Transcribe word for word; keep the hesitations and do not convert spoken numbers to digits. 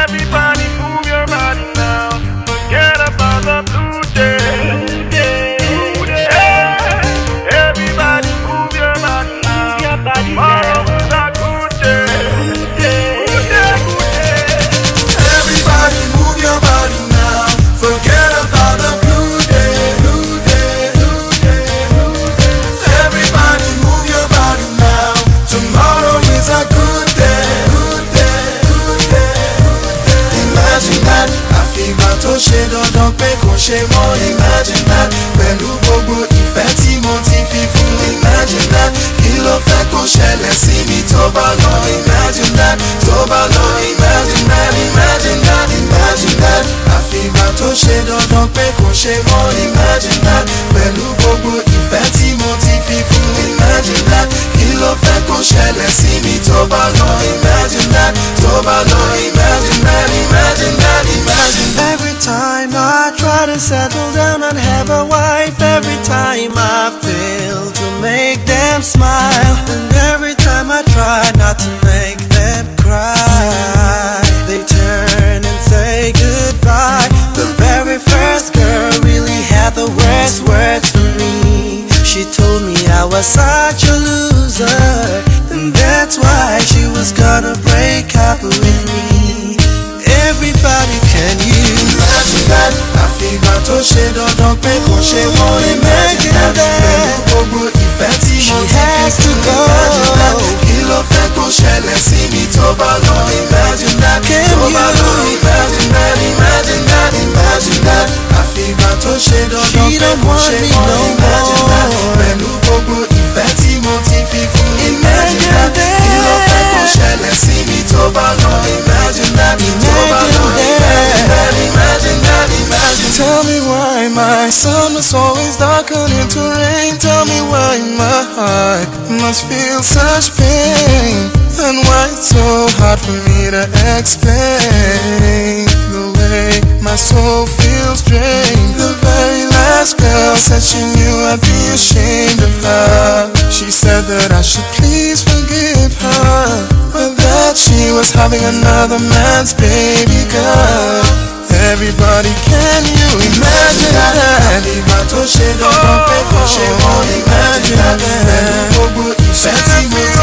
Everybody move your body now. Forget about the blue day. Blue day. Blue day. Everybody move your body now. Move your body now. Tomorrow is a good day. Good day. Good day. Good day. Everybody move your body now. Forget about the blue day. Blue day. Blue day. Blue day. Everybody move your body now. Tomorrow is a good day. Good day. Good day. Good day. Imagine that. Àfìgbà tó ṣe dandan pé kò ṣe mọ́. Imagine that. Pẹ̀lú gbogbo ìfẹ́ tí mo ti fi fún. Imagine that. Kí ló fẹ́ kó ṣẹlẹ̀ sí mi tó bá lọ. Imagine that. Tó bá lọ. Imagine that. Imagine that. Imagine that. Àfìgbà tó ṣe dandan pé kò ṣe mọ́. Imagine that. Pẹ̀lú gbogbo ìfẹ́ tí mo ti fi fún. Imagine that. Kí ló fẹ́ kó ṣẹlẹ̀ sí mi tó bá lọ. Imagine that. Tó bá lọ. Imagine that. Imagine that. Imagine that. Every time I try to settle down and have a wife, every time I fail to make them smile, and every time I try not to make them cry, they turn and say goodbye. The very first girl really had the worst words for me. She told me I was such a loser, and that's why she was gonna break up with me. Everybody, can you imagine that? Àfìgbà tó ṣe dandan pé kò ṣe mọ́. Imagine that. Pẹ̀lú gbogbo ìfẹ́ tí mo ti fi fún. Imagine that. Kí ló fẹ́ kó ṣẹlẹ̀ sí mi tó bá lọ. Imagine that. Tó bá lọ. Imagine that. Imagine that. Imagine that. Àfìgbà tó ṣe dandan pé kò ṣe mọ́. Imagine that. Pẹ̀lú gbogbo ìfẹ́ tí mo ti fi fún. Imagine that. Kí ló fẹ́ kó ṣẹlẹ̀ sí mi tó bá lọ. Imagine that. Tó bá lọ. Imagine that. Imagine that. Imagine. tell me why my sun was always darkening to rain? Tell me why my heart must feel such pain, and why it's so hard for me to explain the way my soul feels drained. The very last girl said she knew I'd be ashamed of her. She said that I should please forgive her, but that she was having another man's baby girl. Everybody, can you imagine that? Àfìgbà tó ṣe dandan pé kò ṣe mọ́. Imagine that. Pẹ̀lú gbogbo ìfẹ́ tí mo